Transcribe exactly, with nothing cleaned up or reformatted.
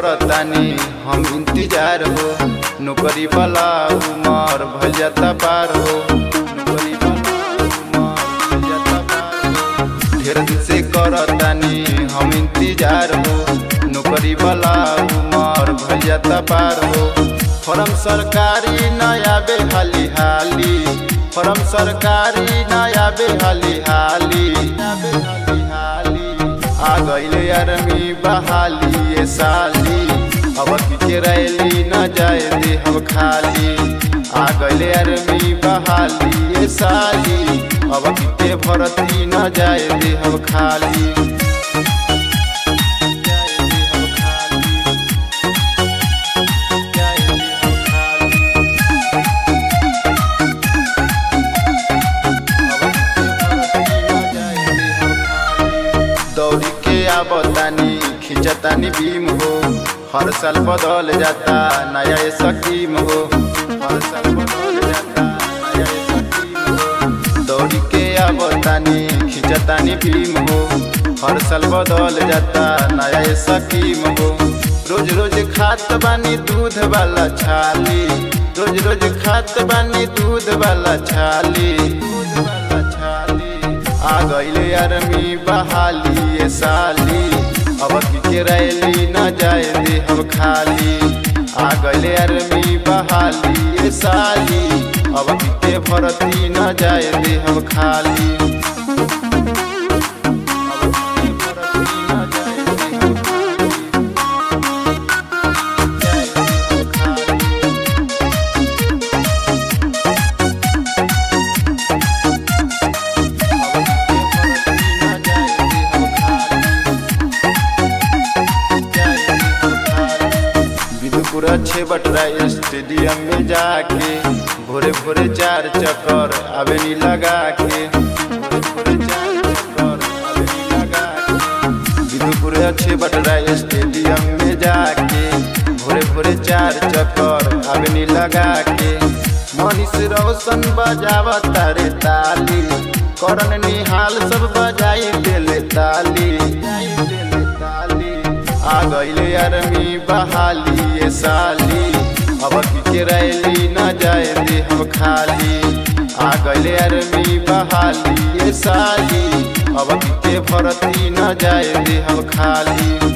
करतानी हम इंतजार हो, नौकरी वाला उमर भइल जाता पार हो, नौकरी वाला उमर भइल जाता पार हो। ढेर दिन से करतानी हम इंतजार हो, नौकरी वाला उमर भइल जाता पार हो। फॉर्म सरकारी नया बे हाली हाली, फॉर्म सरकारी नया बे हाली हाली, आ गईले आर्मी बहाली ये साली, अब के रैली न जाए दे हम खाली। आ गईले आर्मी बहाली ये साली, अब के भर्ती न जाए दे हम खाली। दौड़ी के आबतानी खिंचतानी बीम हो, हर साल बदल जाता नया स्कीम हो, हर साल बदल जाता नया स्कीम हो। दौड़ी के आबतानी खिंचतानी बीम हो, हर साल बदल जाता नया स्कीम हो। रोज रोज खात बानी दूध वाला छाली, रोज रोज खात बानी दूध वाला छाली, दूध वाला छाली। आ गईले आर्मी बहाली ये साली, अब के रैली न जाए दे हम खाली। आ गईले आर्मी बहाली ये साली, अब के भर्ती न जाए दे हम खाली। पूरा छे बटरा स्टेडियम में जाके, भोरे भोरे चार चक्कर आवेनी लगा के, भोरे भोरे चार चक्कर आवेनी लगा के। विदुपुरा छे बटरा स्टेडियम में जाके, भोरे भोरे चार चक्कर आवेनी लगा के। मनीष रोशन बजावा तारे ताली, करण निहाल सब बजाई देले ताली, देले ताली। आ गईले आर्मी बहाली ये साली, अब के रैली न जाए दे हम खाली। आ गईले आर्मी बहाली ये साली, अब के भर्ती न जाए दे हम खाली।